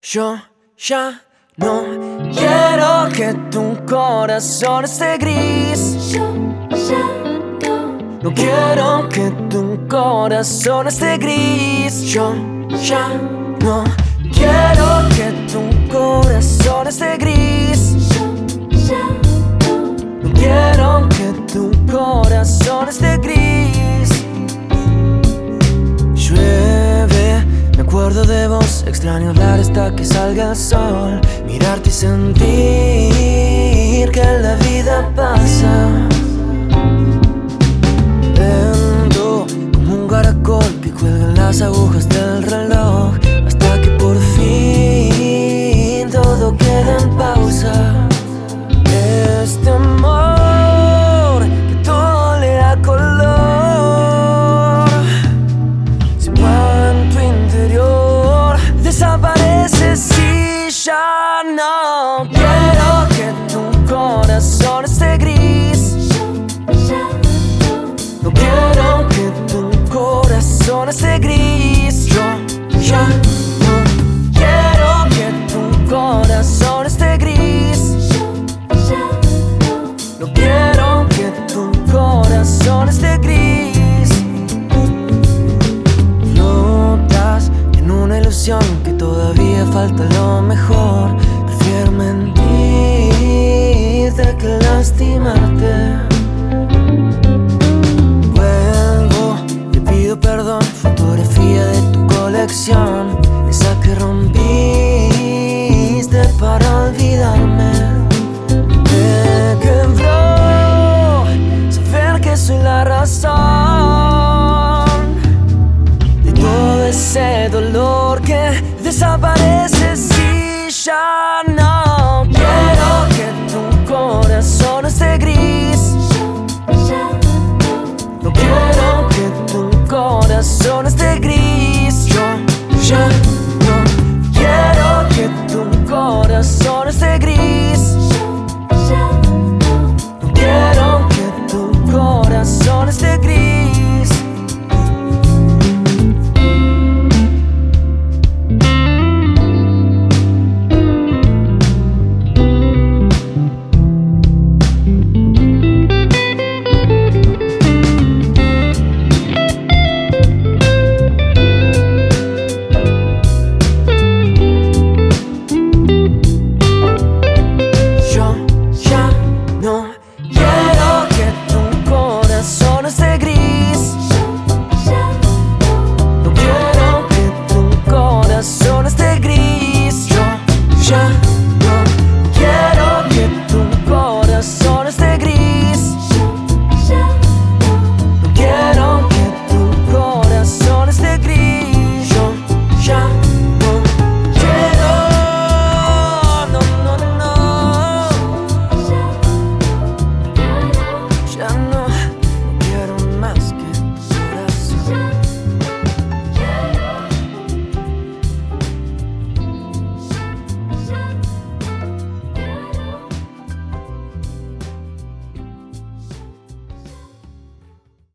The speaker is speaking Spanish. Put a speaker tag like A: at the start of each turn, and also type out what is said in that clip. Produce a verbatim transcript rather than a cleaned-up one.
A: Yo ya no quiero que tu corazón esté gris.
B: Yo ya no.
A: No quiero que tu corazón esté gris. Yo ya no quiero que tu corazón esté gris.
B: Yo ya no.
A: No quiero que tu corazón esté gris. Llueve, me acuerdo de vos, extraño hablar hasta que salga el sol, mirarte y sentir que la vida pasa lento, como un caracol que cuelga en las agujas del reloj, hasta que por fin todo queda en pausa. Este amor que todo le da color, se va en tu interior, desaparece si ya no quiero que tu corazón esté gris.
B: Yo ya no.
A: No quiero que tu corazón esté gris. Yo ya no quiero que tu corazón esté gris.
B: Yo ya no.
A: No quiero que tu corazón esté gris. Flotas en una ilusión que todavía falta lo mejor. Prefiero mentirte que lastimarte. Vuelvo, te pido perdón. Fotografía de tu colección, esa que rompiste para olvidarme. Me quebró saber que soy la razón de todo ese dolor que desaparece si ya